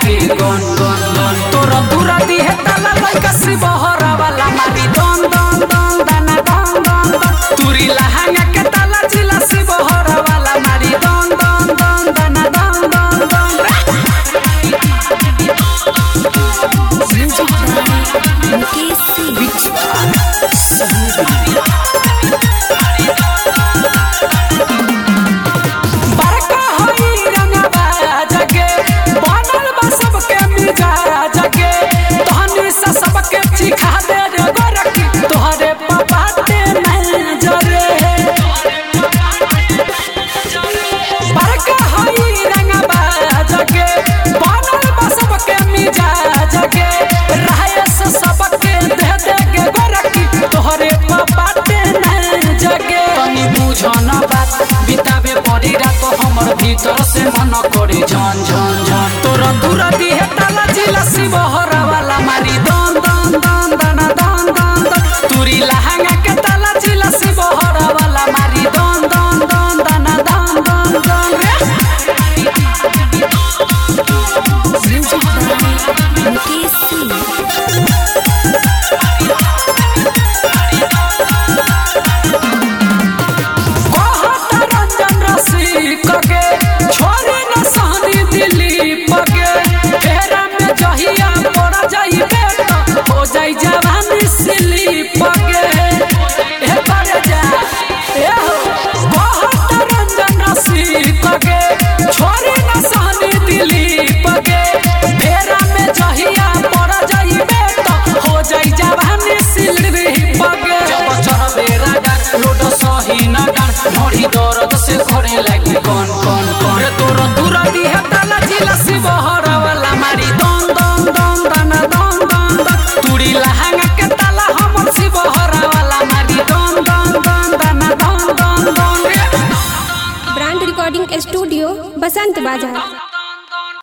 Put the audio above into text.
लागी गन गन गन तोरा दूरा दी है ताला लइका सी बहरा वाला मारी दन दन दन दाना दन दन दन तुरी लहंगा के ताला जिला सी बहरा वाला मारी दन दन दन दाना दन दन दन बड़का होई रंगबा जगे बनल बा सबके मिजा जगे तहनी से सबके चिखा दे रे गोरकी तोहरे बाते में जरे बड़का होई रंगबा जगे बनल बा सबके मिजा जगे रहे से सबके दे दे के गोरकी तोहरे बाते में जगे तनी बुझो ना बात बितावे पड़ी रात हमर भीतर से मन करे झन झन झन तोरा दूरा दी है ताला जिला सी बहरा वाला मारी दन दन दन दाना दन दन दन तुरी लहंगा के ताला जिला सी बहरा वाला मारी दन दन दन दाना दन दन दन जवानी सिली पगे हे परे जा ए हो बहुत रंजन रसी पगे छोरी न सहनी दिली पगे फेरा में जहिया पड़ जाइबे तो हो जाई जवानी सिली पगे जब चढ़बे रागान लोड सही न गान मोड़ी दर्द से घरे लागी कौन कौन करे तोर दूरा दी है ताला जिला सी बहरा वाला मारी दन दन दन दाना दन दन दन तुरी लहंगा के ताला हमर सी बहरा वाला मारी दन दन दन दाना दन दन दन ब्रांड रिकॉर्डिंग स्टूडियो बसंत बाजार।